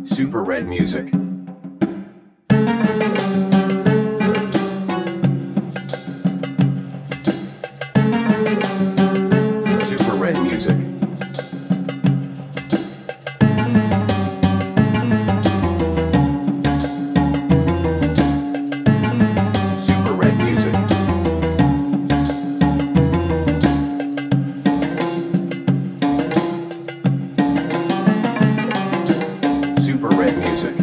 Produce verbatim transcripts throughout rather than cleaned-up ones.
Super Red Music. Super Red Music. Super Red Music. Super Red Music.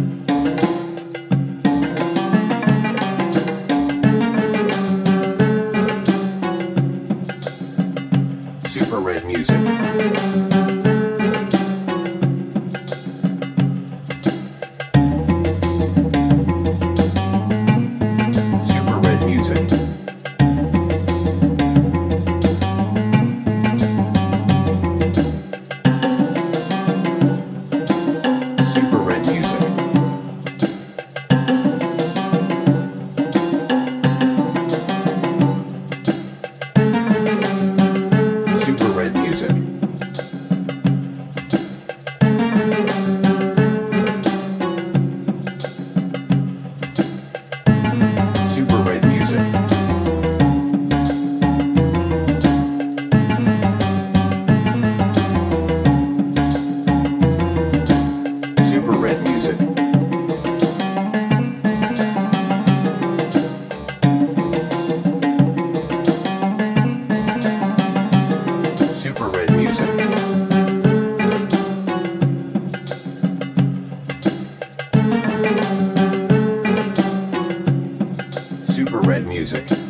Super Red Music. Super Red Music. Super Red Music. Super Red Music. Super Red Music. Super Red Music. Super Red Music. Super Red Music.